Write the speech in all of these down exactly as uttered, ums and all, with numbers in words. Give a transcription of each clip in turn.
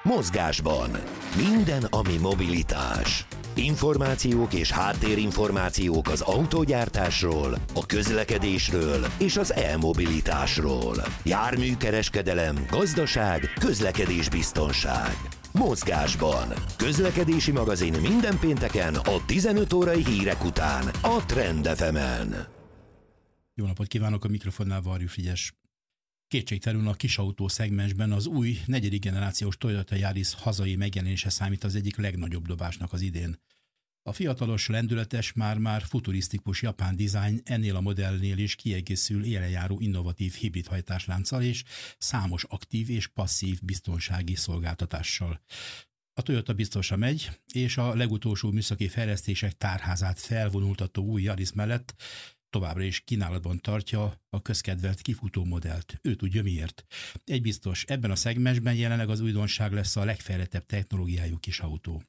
Mozgásban. Minden, ami mobilitás. Információk és háttérinformációk az autógyártásról, a közlekedésről és az e-mobilitásról. Járműkereskedelem, gazdaság, közlekedésbiztonság. Mozgásban. Közlekedési magazin minden pénteken a tizenöt órai hírek után a Trend ef emen. Jó napot kívánok, a mikrofonnál Varjú Frigyes. Kétségtelenül a kisautó szegmensben az új negyedik generációs Toyota Yaris hazai megjelenése számít az egyik legnagyobb dobásnak az idén. A fiatalos, lendületes, már-már futurisztikus japán dizájn ennél a modellnél is kiegészül élenjáró innovatív hibrid hajtáslánccal és számos aktív és passzív biztonsági szolgáltatással. A Toyota biztosan megy, és a legutolsó műszaki fejlesztések tárházát felvonultató új Yaris mellett továbbra is kínálatban tartja a közkedvelt kifutó modellt. Ő tudja miért. Egy biztos, ebben a szegmensben jelenleg az újdonság lesz a legfejlettebb technológiájú kis autó.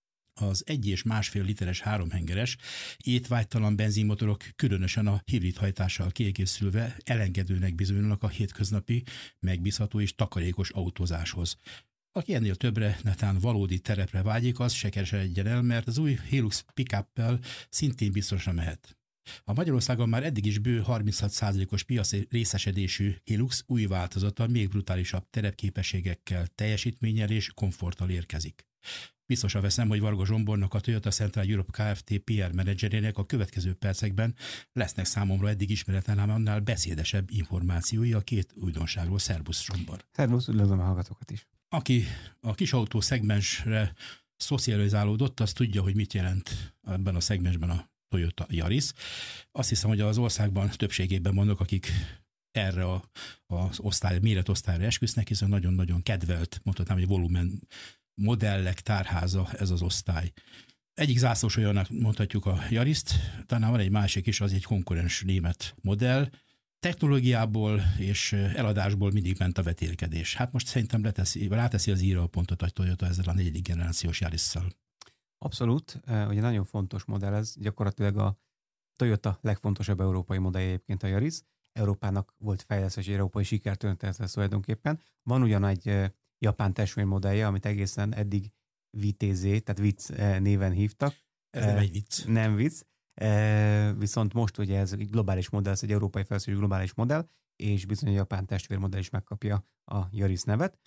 Az egy és másfél literes háromhengeres, étvágytalan benzinmotorok különösen a hibrid hajtással kiegészülve elengedőnek bizonyulnak a hétköznapi, megbízható és takarékos autózáshoz. Aki ennél többre, netán valódi terepre vágyik, az se keresedjen el, mert az új Hilux pick-uppel szintén biztosra mehet. A Magyarországon már eddig is bő harminchat százalékos piaci részesedésű Hilux új változata még brutálisabb terepképességekkel, teljesítménnyel és komforttal érkezik. Biztosan veszem, hogy Varga Zsombornak, a Toyota Central Europe Kft. pé er menedzserének a következő percekben lesznek számomra eddig ismeretlen, ám annál beszédesebb információi a két újdonságról. Szervusz, Zsombor! Szervusz, üdvözlöm a hallgatókat is! Aki a kisautó szegmensre szocializálódott, az tudja, hogy mit jelent ebben a szegmensben a Toyota Yaris. Azt hiszem, hogy az országban többségében vannak, akik erre a, az osztály, méretosztályra esküsznek, hiszen nagyon-nagyon kedvelt, mondhatnám, hogy volumen modellek tárháza ez az osztály. Egyik zászlós olyannak mondhatjuk a Yarist, talán van egy másik is, az egy konkurens német modell. Technológiából és eladásból mindig ment a vetélkedés. Hát most szerintem leteszi, ráteszi az íra a pontot a Toyota ezzel a negyedik generációs Yarisszal. Abszolút, ugye nagyon fontos modell ez, gyakorlatilag a Toyota legfontosabb európai modellje egyébként a Yaris. Európának volt fejlesztési európai sikertörténete tulajdonképpen. Van ugyan egy japán testvérmodellje, amit egészen eddig vé té zé, tehát vicc néven hívtak. Ez nem egy vicc. Nem vicc. Viszont most ugye ez egy globális modell, ez egy európai fejlesztési globális modell, és bizony a japán testvérmodell is megkapja a Yaris nevet.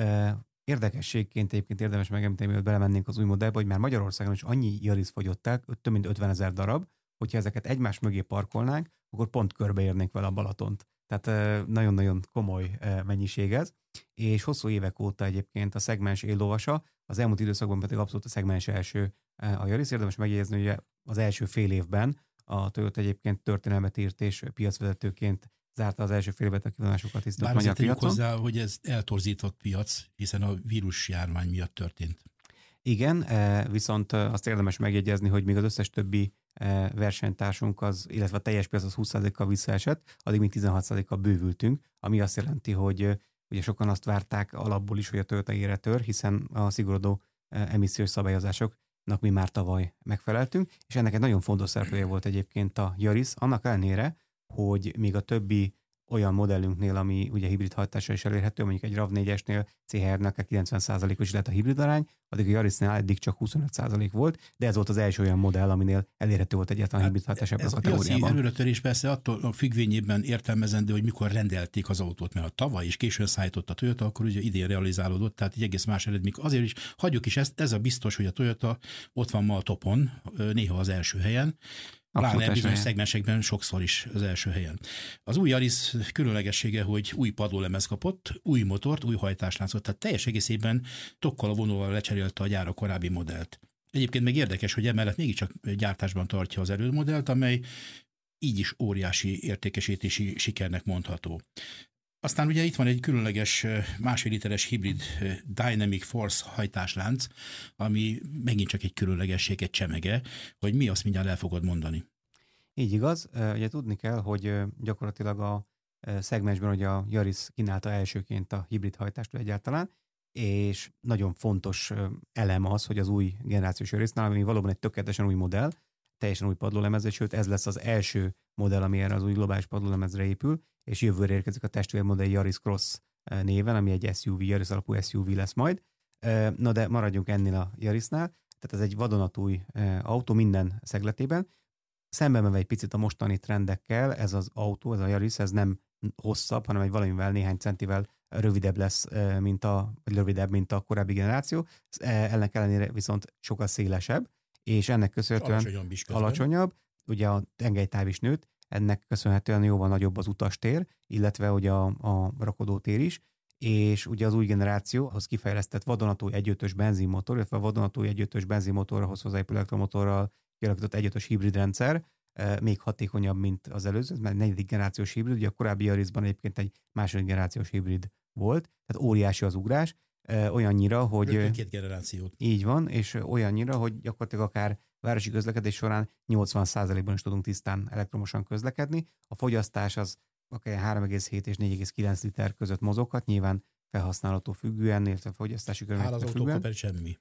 Érdekességként egyébként érdemes megemlíteni, hogy belemennénk az új modellbe, hogy már Magyarországon is annyi Yaris fogyott el, több mint ötvenezer darab, hogyha ezeket egymás mögé parkolnánk, akkor pont körbeérnénk vele a Balatont. Tehát nagyon-nagyon komoly mennyiség ez, és hosszú évek óta egyébként a szegmens éllovasa, az elmúlt időszakban pedig abszolút a szegmens első a Yaris. Érdemes megjegyezni, hogy az első fél évben a Toyota egyébként történelmet írt és piacvezetőként zárta az első fél évet a kivonásokat tisztelt magyar piacon. Hozzá, hogy ez eltorzított piac, hiszen a vírus járvány miatt történt. Igen, viszont azt érdemes megjegyezni, hogy még az összes többi versenytársunk, az, illetve a teljes piac az húsz százalékkal visszaesett, addig még tizenhat százalékkal bővültünk, ami azt jelenti, hogy ugye sokan azt várták alapból is, hogy a Toyota ére tör, hiszen a szigorodó emissziós szabályozásoknak mi már tavaly megfeleltünk, és ennek egy nagyon fontos szereplője volt egyébként a Yaris, annak ellenére, hogy még a többi olyan modellünknél, ami ugye hibrid hajtással is elérhető, mondjuk egy RAV négyesnél cé há er-nek kilencven százalékos lett a hibrid arány, addig a Yarisnál eddig csak huszonöt százalék volt, de ez volt az első olyan modell, aminél elérhető volt egyáltalán hát hibrid hajtás ebben a kategóriában. Ez a piaci előretörés persze attól a függvényében értelmezendő, hogy mikor rendelték az autót, mert a tavaly is későn szállított a Toyota, akkor ugye idén realizálódott, tehát egy egész más eredmény. Azért is hagyjuk is ezt, ez a biztos, hogy a Toyota ott van ma a topon, néha az első helyen, pláne bizonyos szegmensekben sokszor is az első helyen. Az új Yaris különlegessége, hogy új padlólemez kapott, új motort, új hajtásláncot, tehát teljes egészében tokkal a vonóval lecserélte a gyár a korábbi modellt. Egyébként meg érdekes, hogy emellett mégiscsak gyártásban tartja az előmodellt, amely így is óriási értékesítési sikernek mondható. Aztán ugye itt van egy különleges másfél literes hibrid Dynamic Force hajtáslánc, ami megint csak egy különlegesség, egy csemege, hogy mi, azt mindjárt el fogod mondani. Így igaz. Ugye tudni kell, hogy gyakorlatilag a szegmensben ugye a Yaris kínálta elsőként a hibrid hajtást egyáltalán, és nagyon fontos elem az, hogy az új generációs Yarisnál, ami valóban egy tökéletesen új modell, teljesen új padlólemezre, sőt ez lesz az első modell, ami erre az új globális padlólemezre épül, és jövőre érkezik a testvérmodell Yaris Cross néven, ami egy es u vé, Yaris alapú es u vé lesz majd. Na de maradjunk ennél a Yarisnál. Tehát ez egy vadonatúj autó minden szegletében. Szemben menve egy picit a mostani trendekkel, ez az autó, ez a Yaris, ez nem hosszabb, hanem egy valamivel néhány centivel rövidebb lesz, mint a, vagy rövidebb, mint a korábbi generáció. Ennek ellenére viszont sokkal szélesebb, és ennek köszönhetően alacsonyabb, alacsonyabb. Ugye a tengelytáv is nőtt, ennek köszönhetően jóval nagyobb az utastér, illetve ugye a, a rakodótér is, és ugye az új generációhoz kifejlesztett vadonatúj egyötös benzinmotor, illetve a vadonatúj egyötös benzinmotorhoz hozzáépülő elektromotorral kialakított egyötös hibrid rendszer, még hatékonyabb, mint az előző, mert negyedik generációs hibrid, ugye a korábbi Yarisban egyébként egy második generációs hibrid volt, tehát óriási az ugrás, olyannyira, hogy... Rögtön két generációt. Így van, és olyannyira, hogy gyakorlatilag akár városi közlekedés során nyolcvan százalékban is tudunk tisztán elektromosan közlekedni. A fogyasztás az akár három egész hét és négy egész kilenc liter között mozoghat, nyilván felhasználható függően, illetve fogyasztási körülmények függően. Az autókkal semmi.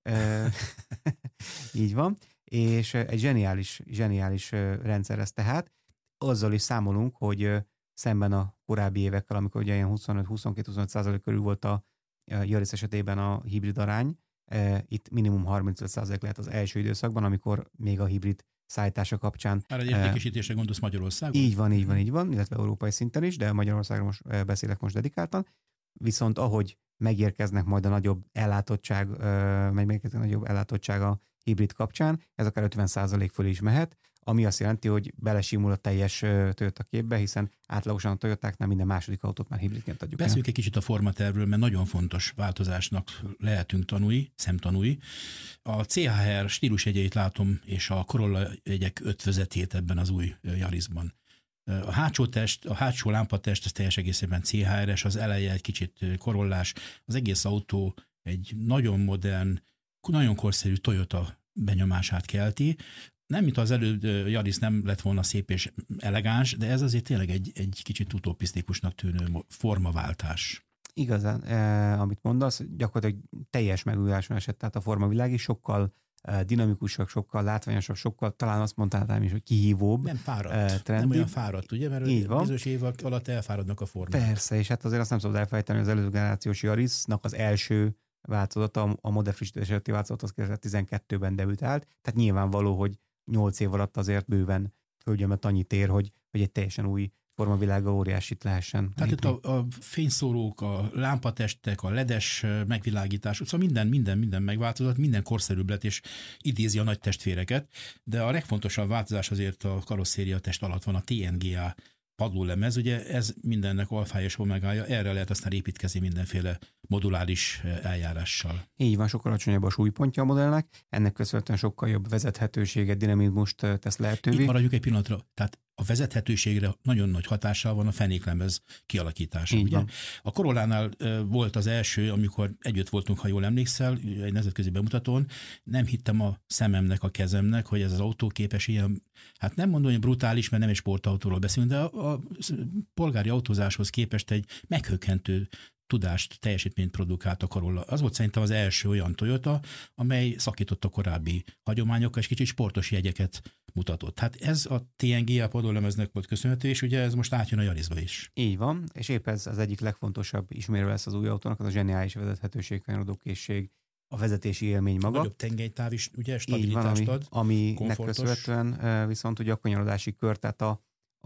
Így van, és egy zseniális, zseniális rendszer ez tehát. Azzal is számolunk, hogy szemben a korábbi évekkel, amikor ugye ilyen huszonöt-huszonkettő-huszonöt százalék körül volt a Yaris esetében a hibrid arány, itt minimum harmincöt százalék lehet az első időszakban, amikor még a hibrid szállítása kapcsán. Erre egy értékesítésre gondolsz Magyarországon? Így van, így van, így van, illetve európai szinten is, de Magyarországon most beszélek most dedikáltan. Viszont ahogy megérkeznek majd a nagyobb ellátottság, meg megérkeznek a nagyobb ellátottság a hibrid kapcsán, ez akár ötven százalék fölé is mehet, ami azt jelenti, hogy belesimul a teljes Toyota képbe, hiszen átlagosan a Toyotáknál minden második autót már hibridként adjuk. Beszéljük egy kicsit a formatervről, mert nagyon fontos változásnak lehetünk tanúi, szemtanúi. A cé há er stílusjegyeit látom, és a Corolla jegyek ötvözetét ebben az új Yarisban. A hátsó test, a hátsó lámpatest, az teljes egészében cé há er-es, az eleje egy kicsit Corollás, az egész autó egy nagyon modern, nagyon korszerű Toyota benyomását kelti. Nem, mint az előbb Yaris nem lett volna szép és elegáns, de ez azért tényleg egy, egy kicsit utopisztikusnak tűnő formaváltás. Igazán, eh, amit mondasz, gyakorlatilag teljes megújuláson esett, tehát a formavilág is sokkal eh, dinamikusabb, sokkal látványosabb, sokkal talán azt mondhatnám is, hogy kihívóbb. Nem fáradt, eh, nem olyan fáradt, ugye, mert így van. Bizonyos évek alatt elfáradnak a formák. Persze, és hát azért azt nem szabad elfelejteni, hogy az előző generációs Yarisnak az első változata, a modell frissítés előtti változat az kétezer-tizenkettőben debütált, tehát nyilvánvaló, hogy nyolc év alatt azért bőven hölgyemet annyi tér, hogy, hogy egy teljesen új formavilággal óriásit lehessen. Tehát itt a, a fényszórók, a lámpatestek, a ledes megvilágítás, szóval minden, minden, minden megváltozott, minden korszerűbb lett, és idézi a nagy testvéreket, de a legfontosabb változás azért a karosszéria test alatt van, a té en gé á padlólemez, ugye ez mindennek alfája és omegája, erre lehet aztán építkezni mindenféle moduláris eljárással. Így van, sokkal alacsonyabb a súlypontja a modellnek, ennek köszönhetően sokkal jobb vezethetőséget, dinamizmust tesz lehetővé. Itt maradjuk egy pillanatra, tehát a vezethetőségre nagyon nagy hatással van a fenéklemez kialakítása. Ugye? A Corollánál volt az első, amikor együtt voltunk, ha jól emlékszel, egy nemzetközi bemutatón, nem hittem a szememnek, a kezemnek, hogy ez az autó képes ilyen, hát nem mondom, hogy brutális, mert nem egy sportautóról beszélünk, de a, a polgári autózáshoz képest egy meghökkentő tudást, teljesítményt produkált a Corolla. Az volt szerintem az első olyan Toyota, amely szakított a korábbi hagyományokkal, és kicsit sportos jegyeket mutatott. Hát ez a té en gé á padlólemeznek volt köszönhető, és ugye ez most átjön a Yarisba is. Így van, és épp ez az egyik legfontosabb ismérve lesz az új autónak, az a zseniális vezethetőség, kanyarodókészség, a vezetési élmény maga. A nagyobb tengelytáv is, ugye, stabilitást van, ad. Ami, aminek köszönhetően viszont ugye a kanyarodási kör, tehát a,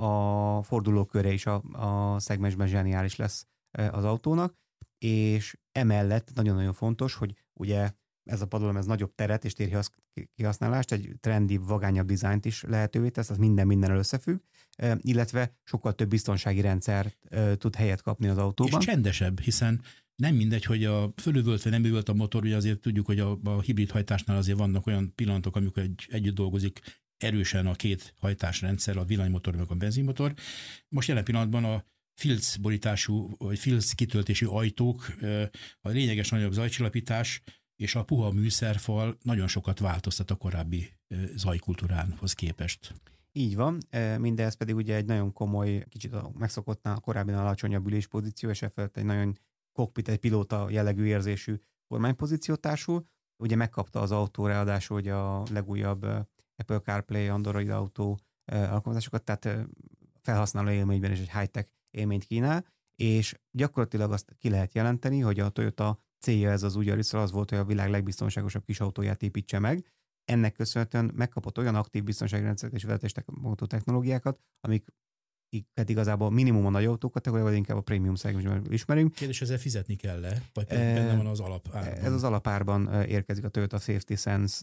a fordulóköre is a, a szegmensben zseniális lesz az autónak, és emellett nagyon-nagyon fontos, hogy ugye ez a padlólemez nagyobb teret és térkihasználást, egy trendi, vagányabb dizájnt is lehetővé tesz, az minden mindennel összefügg, illetve sokkal több biztonsági rendszert tud helyet kapni az autóban. És csendesebb, hiszen nem mindegy, hogy a fölüvölt vagy nem üvölt a motor, ugye azért tudjuk, hogy a, a hibrid hajtásnál azért vannak olyan pillanatok, amikor egy, együtt dolgozik erősen a két hajtásrendszer, a villanymotor meg a benzinmotor. Most jelen pillanatban a filc borítású, vagy filc kitöltési ajtók, a lényeges nagyobb zajcsillapítás és a puha műszerfal nagyon sokat változtat a korábbi zajkultúránhoz képest. Így van, mindez pedig ugye egy nagyon komoly, kicsit a megszokottnál korábbi alacsonyabb üléspozíció, és efelett egy nagyon kokpit, egy pilóta jellegű érzésű kormánypozíció társul. Ugye megkapta az autó ráadásul hogy a legújabb Apple CarPlay, Android Auto alkalmazásokat, tehát felhasználó élményben is egy high-tech élményt kínál, és gyakorlatilag azt ki lehet jelenteni, hogy a Toyota célja ez az új Yarisról az volt, hogy a világ legbiztonságosabb kis autóját építse meg. Ennek köszönhetően megkapott olyan aktív biztonsági rendszert és vezetéstechnikai technológiákat, amik igazából minimum a nagy autók kategóriában, vagy inkább a prémium szegmensben ismerünk. Kérdés, ezzel fizetni kell-e? Vagy benne van az alapárban? Ez az alapárban érkezik a Toyota Safety Sense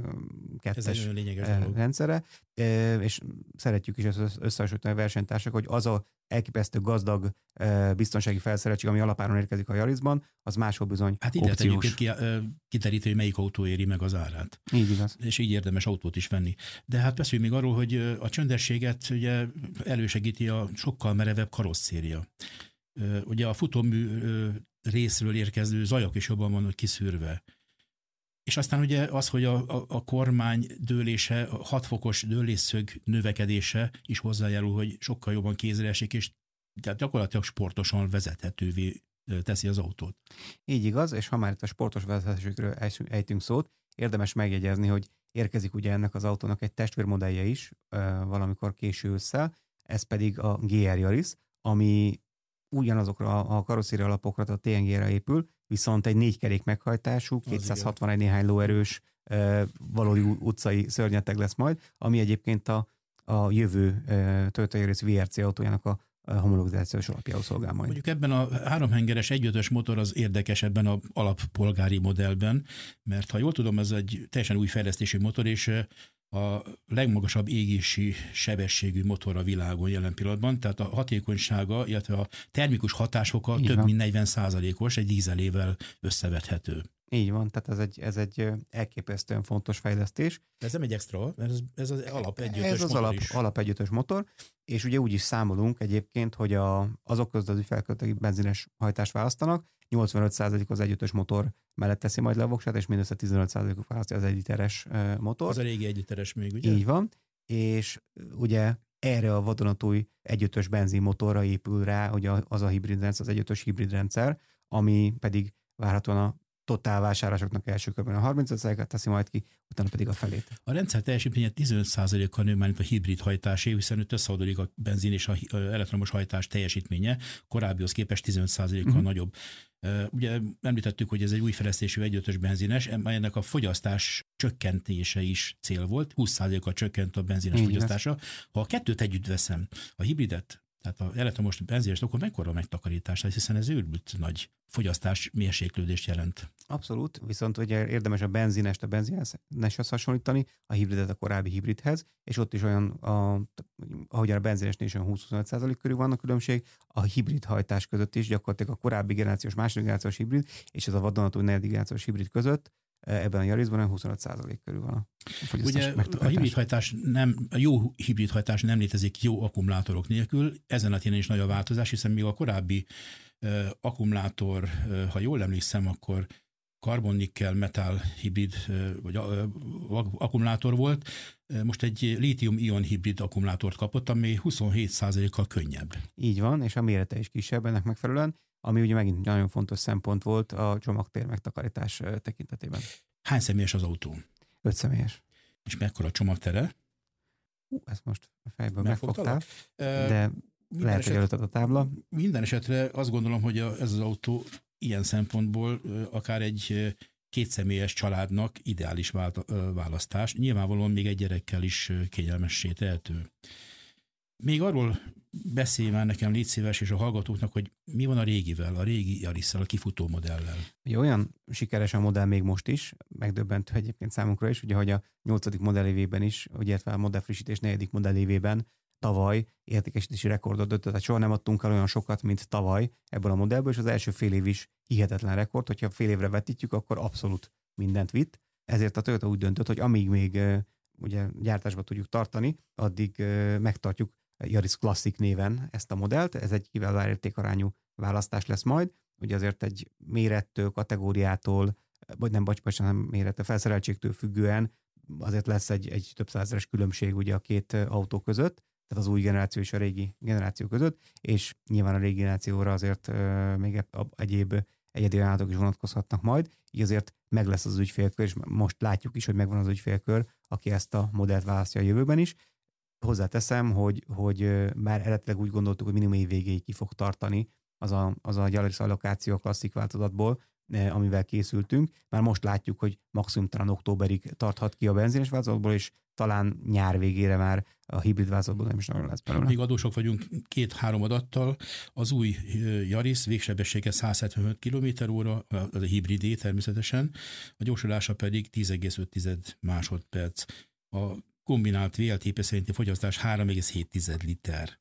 kettes rendszere, és szeretjük is összehasonlítani a versenytársak, hogy az a elképesztő gazdag biztonsági felszereltség, ami alapáron érkezik a Yarisban, az máshol bizony hát így lehet egyébként kiteríteni, hogy melyik autó éri meg az árát. Így igaz. És így érdemes autót is venni. De hát beszéljünk még arról, hogy a csöndességet ugye elősegíti a sokkal merevebb karosszéria. Ugye a futómű részről érkező zajok is jobban vannak kiszűrve. És aztán ugye az, hogy a, a, a kormány dőlése, a hatfokos dőlésszög növekedése is hozzájárul, hogy sokkal jobban kézre esik, és tehát gyakorlatilag sportosan vezethetővé teszi az autót. Így igaz, és ha már itt a sportos vezetésükről ejtünk szót, érdemes megjegyezni, hogy érkezik ugye ennek az autónak egy testvérmodellje is valamikor késő ősszel, ez pedig a gé er Yaris, ami ugyanazokra a karosszéria alapokra, a té en gé-re épül, viszont egy négykerék meghajtású, kétszázhatvanegy néhány lóerős valódi utcai szörnyeteg lesz majd, ami egyébként a, a jövő Toyota Yaris vé er cé autójának a homologizációs alapjául szolgál majd. Mondjuk ebben a háromhengeres egyötös motor az érdekes ebben az alappolgári modellben, mert ha jól tudom, ez egy teljesen új fejlesztési motor, és a legmagasabb égési sebességű motor a világon jelen pillanatban, tehát a hatékonysága, illetve a termikus hatásokkal több van. mint negyven százalékos, egy dízelével összevethető. Így van, tehát ez egy, ez egy elképesztően fontos fejlesztés. De ez nem egy extra, ez, ez az alap egyötös ez az motor alap, is. alap egyötös motor, és ugye úgy is számolunk egyébként, hogy a, azok között az ügyfelek, akik benzines hajtást választanak, nyolcvanöt százalék az egyötös motor mellett teszi majd le a voksát, és mindössze tizenöt százalékuk választja az egyiteres motor. Az a régi egyiteres még, ugye? Így van, és ugye erre a vadonatúj egyötös benzinmotorra épül rá, ugye az a hibrid rendszer, az egyötös hibrid rendszer, ami pedig várhatóan a totál vásárlásoknak első körben a harmincöt százalékát teszi majd ki, utána pedig a felét. A rendszer teljesítménye tizenöt százalékkal nő már, mint a hibrid hajtásé, hiszen itt összeadódik a benzin és a elektromos hajtás teljesítménye, korábbihoz képest tizenöt százalékkal uh-huh. nagyobb. Ugye említettük, hogy ez egy új fejlesztésű egyötös benzines, ennek a fogyasztás csökkentése is cél volt, húsz százalékkal csökkent a benzines fogyasztása. Ha a kettőt együtt veszem, a hibridet, tehát a elektromos benzines, akkor mekkora megtakarítás lesz, hiszen ez őrült nagy fogyasztás mérséklődést jelent. Abszolút, viszont ugye érdemes a benzinest a benzineshez hasonlítani, a hibridet a korábbi hibridhez, és ott is olyan, a, ahogyan a benzinesnél is olyan húsz-huszonöt százalék körül van a különbség, a hibrid hajtás között is gyakorlatilag a korábbi generációs, második generációs hibrid, és ez a vadonatúj negyedik generációs hibrid között, ebben a Yarisban huszonöt százalék körül van a Ugye a hibridhajtás nem, a jó hibridhajtás nem létezik jó akkumulátorok nélkül, ezen a téren is nagy a változás, hiszen még a korábbi uh, akkumulátor, uh, ha jól emlékszem, akkor karbon-nikkel metal hibrid uh, vagy uh, akkumulátor volt, uh, most egy lítium-ion hibrid akkumulátort kapott, ami huszonhét százalékkal könnyebb. Így van, és a mérete is kisebb ennek megfelelően, ami ugye megint nagyon fontos szempont volt a csomagtér megtakarítás tekintetében. Hány személyes az autó? Öt személyes. És mekkora a csomagtere? Hú, ezt most a fejből megfogtál, de minden lehet, eset, hogy előtted a tábla. Minden esetre azt gondolom, hogy a, ez az autó ilyen szempontból akár egy kétszemélyes családnak ideális választás. Nyilvánvalóan még egy gyerekkel is kényelmessé tehető. Még arról beszélj már nekem, légy szíves, és a hallgatóknak, hogy mi van a régivel, a régi Yarissal, a kifutó modellel. Ugye olyan sikeres a modell még most is, megdöbbentő egyébként számunkra is, ugye, hogy a nyolcadik modellévében is, ugye a modellfrissítés negyedik modellévében tavaly értékesítési rekordot döntött, tehát soha nem adtunk el olyan sokat, mint tavaly ebből a modellből, és az első fél év is hihetetlen rekord, hogyha fél évre vetítjük, akkor abszolút mindent vitt. Ezért a Toyota úgy döntött, hogy amíg még ugye gyártásba tudjuk tartani, addig megtartjuk Yaris Classic néven ezt a modellt. Ez egy kiváló értékarányú választás lesz majd. Ugye azért egy mérettől, kategóriától, vagy nem, bocs, nem mérettől, felszereltségtől függően azért lesz egy, egy több százeres különbség ugye a két autó között, tehát az új generáció és a régi generáció között, és nyilván a régi generációra azért uh, még egyéb egyedi ajánlatok is vonatkozhatnak majd, így azért meg lesz az ügyfélkör, és most látjuk is, hogy megvan az ügyfélkör, aki ezt a modellt választja a jövőben is. Hozzáteszem, hogy, hogy már eredetileg úgy gondoltuk, hogy minimum év végéig ki fog tartani az a, az a Yaris allokáció a klasszik változatból, amivel készültünk. Már most látjuk, hogy maximum talán októberig tarthat ki a benzines változatból, és talán nyár végére már a hibrid változatból nem is nagyon lesz belőle. Még adósok vagyunk két-három adattal. Az új Yaris végsebessége száz hetvenöt kilométer óra, az a hibridé természetesen, a gyorsulása pedig tíz egész öt másodperc. A kombinált vé el té pé szerinti fogyasztás három egész hét liter.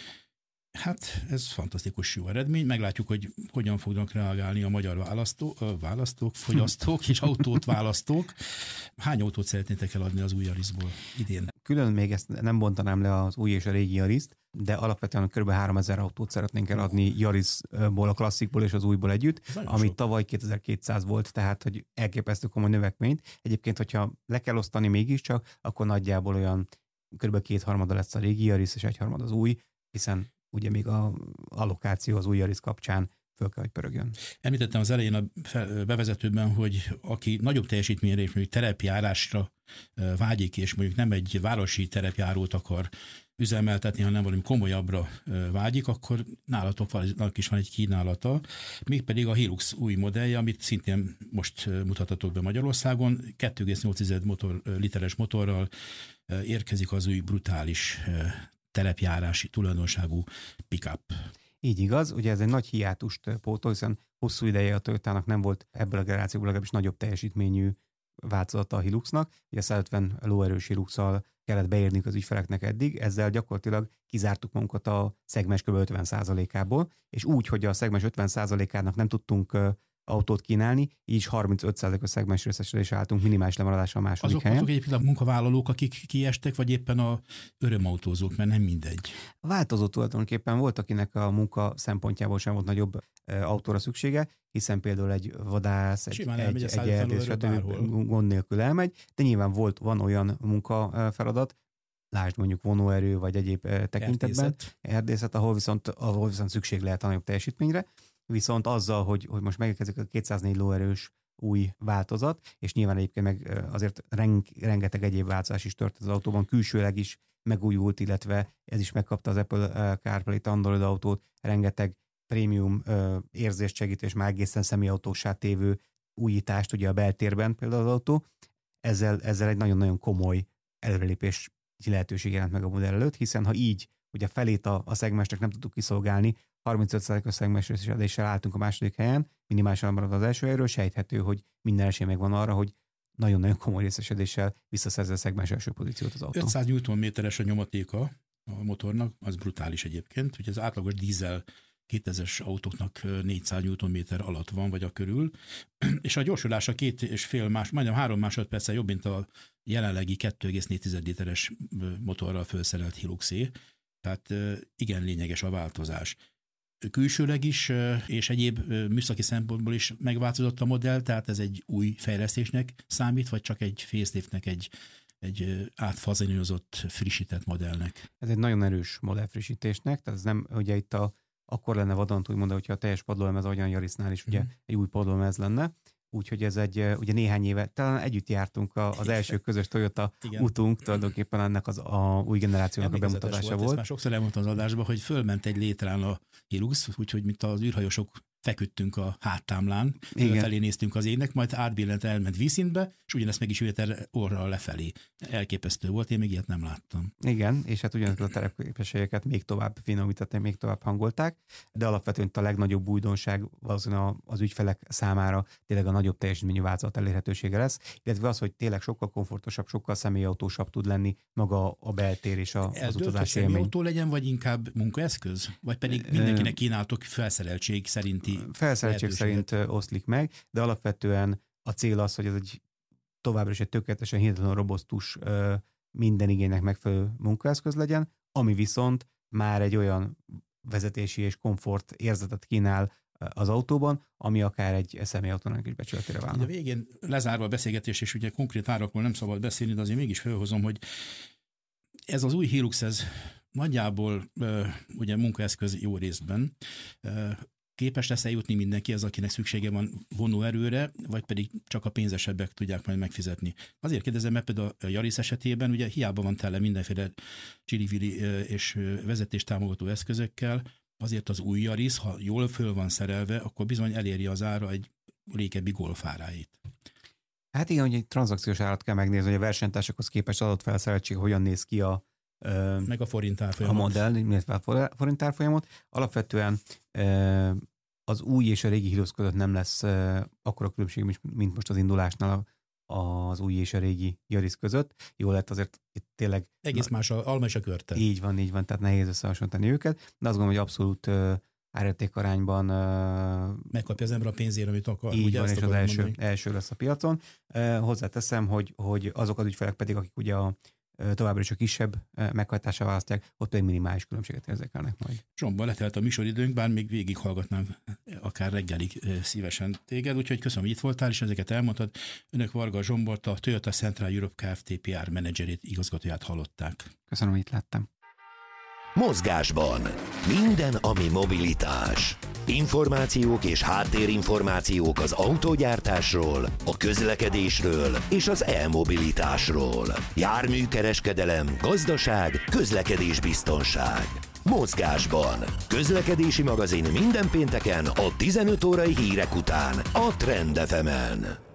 Hát ez fantasztikus jó eredmény. Meglátjuk, hogy hogyan fognak reagálni a magyar választó, választók, fogyasztók és autót választók. Hány autót szeretnétek eladni az új Yarisból idén? Külön még ezt nem bontanám le az új és a régi Yarist, de alapvetően kb. háromezer autót szeretnénk eladni Yarisból, a klasszikból és az újból együtt, ami sok. Tavaly kétezer-kétszáz volt, tehát hogy elképesztő komoly növekményt. Egyébként, hogyha le kell osztani mégiscsak, akkor nagyjából olyan kb. kétharmada lesz a régi Yaris és egyharmad az új, hiszen ugye még a allokáció az új Yaris kapcsán föl kell, hogy pörögjön. Említettem az elején a bevezetőben, hogy aki nagyobb teljesítményre és mondjuk terepjárásra vágyik, és mondjuk nem egy városi terepjárót akar üzemeltetni, hanem valami komolyabbra vágyik, akkor nálatok is van egy kínálata, mégpedig a Hilux új modellje, amit szintén most mutatatok be Magyarországon, kettő egész nyolc motor, literes motorral érkezik az új brutális terepjárási tulajdonságú pick-up. Így igaz, ugye ez egy nagy hiátust pótol, hiszen hosszú ideje a Toyotának nem volt ebből a generációból legalábbis nagyobb teljesítményű változata a Hiluxnak, ugye száz ötven lóerős Hiluxal kellett beérniük az ügyfeleknek eddig, ezzel gyakorlatilag kizártuk magunkat a szegmens kb. ötven százalékából, és úgy, hogy a szegmens ötven százalékának nem tudtunk autót kínálni, így harmincöt százalékos szegmens részesedésre álltunk minimális lemaradással a második azok, helyen. Azok egyébként a munkavállalók, akik kiestek, vagy éppen a örömautózók, mert nem mindegy. Változó tulajdonképpen volt, akinek a munka szempontjából sem volt nagyobb e, autóra szüksége, hiszen például egy vadász, egy, egy, egy erdész, gond nélkül elmegy, de nyilván volt, van olyan munkafeladat, lásd mondjuk vonóerő, vagy egyéb e, tekintetben, erdészet. erdészet, ahol viszont, ahol viszont szükség lehet a nagyobb teljesítményre. Viszont azzal, hogy, hogy most megérkezik a kétszáznégy lóerős új változat, és nyilván egyébként meg azért reng, rengeteg egyéb változás is történt az autóban, külsőleg is megújult, illetve ez is megkapta az Apple CarPlay-t, Android autót, rengeteg prémium érzést segít, és már egészen személyautóssá tévő újítást ugye a beltérben például az autó. Ezzel, ezzel egy nagyon-nagyon komoly előrelépés lehetőség jelent meg a modell előtt, hiszen ha így ugye felét a, a szegmensnek nem tudtuk kiszolgálni, harmincöt százalékos szegmens részesedéssel álltunk a második helyen, minimálisan marad az első helyről, sejthető, hogy minden esély megvan arra, hogy nagyon-nagyon komoly részesedéssel visszaszerzi a szegmens első pozíciót az autó. ötszáz newtonméteres a nyomatéka a motornak, az brutális egyébként, hogy az átlagos dízel kétezres autóknak négyszáz newtonméter alatt van, vagy a körül, és a gyorsulása két és fél más, majdnem három másodperccel jobb, mint a jelenlegi kettő egész négy literes motorral felszerelt Hiluxé, tehát igen lényeges a változás. Külsőleg is, és egyéb műszaki szempontból is megváltozott a modell, tehát ez egy új fejlesztésnek számít, vagy csak egy faceliftnek, egy, egy átfazonyozott, frissített modellnek? Ez egy nagyon erős modellfrissítésnek, tehát ez nem, ugye itt a, akkor lenne vadont úgy mondani, hogyha a teljes padlólemez, ahogyan Yarisnál is ugye mm. egy új padlólemez lenne, úgyhogy ez egy, ugye néhány éve, talán együtt jártunk a, az első közös Toyota igen. utunk, tulajdonképpen ennek az a új generációnak a bemutatása volt. volt. Már sokszor elmondtam az adásban, hogy fölment egy létrán a Hilux, úgyhogy mint az űrhajósok feküdtünk a háttámlán, felé néztünk az égnek, majd átbillent, elment vízszintbe, és ugyanezt meg is ült orral lefelé. Elképesztő volt, én még ilyet nem láttam. Igen, és hát ugyanazokat a terepképességeket még tovább finomították, még tovább hangolták, de alapvetően a legnagyobb újdonság valószínűleg az ügyfelek számára tényleg a nagyobb teljesítményű változat elérhetősége lesz, illetve az, hogy tényleg sokkal komfortosabb, sokkal személyautósabb tud lenni maga a beltér és a, az utazási élmény. Személyautó legyen, vagy inkább munkaeszköz? Vagy pedig mindenkinek kínáltok felszereltség szerinti felszereltség szerint oszlik meg, de alapvetően a cél az, hogy ez egy továbbra is egy tökéletesen hihetetlenül robosztus, minden igénynek megfelelő munkaeszköz legyen, ami viszont már egy olyan vezetési és komfort érzetet kínál az autóban, ami akár egy személyautónak is becsületére válna. A végén lezárva a beszélgetés, és ugye konkrét árakról nem szabad beszélni, de azért mégis felhozom, hogy ez az új Hilux, ez nagyjából ugye munkaeszköz jó részben, képes lesz eljutni mindenki, az, akinek szüksége van vonóerőre, vagy pedig csak a pénzesebbek tudják majd megfizetni. Azért kérdezem, mert például a Yaris esetében ugye hiába van tele mindenféle csili-vili és vezetés támogató eszközökkel, azért az új Yaris, ha jól föl van szerelve, akkor bizony eléri az ára egy régebbi golfáráit. Hát igen, hogy egy tranzakciós árat kell megnézni, hogy a versenytársakhoz képest adott felszereltség hogyan néz ki a, meg a forint a árfolyamot. modell, illetve a forint árfolyamot. Alapvetően az új és a régi Hilux között nem lesz akkora különbség, mint most az indulásnál az új és a régi Yaris között. Jó lett azért itt tényleg... Egész na, más a alma és a körte. Így van, így van, tehát nehéz összehasonlítani őket, de azt gondolom, hogy abszolút árérték arányban megkapja az ember a pénzért, amit akar. Így ugye van, és az első, mondani. első lesz a piacon. Hozzáteszem, hogy, hogy azok az ügyfelek pedig, akik ugye a továbbra is a kisebb meghajtásra választják, ott pedig minimális különbséget érzékelnek majd. Zsomba, letelt a műsoridőnk, bár még végighallgatnám akár reggelig szívesen téged, úgyhogy köszönöm, hogy itt voltál, és ezeket elmondtad. Önök Varga Zsombort, a Toyota Central Europe Kft. pé er menedzserét, igazgatóját hallották. Köszönöm, hogy itt lettem. Mozgásban. Minden, ami mobilitás. Információk és háttérinformációk az autógyártásról, a közlekedésről és az e-mobilitásról. Járműkereskedelem, gazdaság, közlekedésbiztonság. Mozgásban. Közlekedési magazin minden pénteken a tizenöt órai hírek után a Trend ef emen.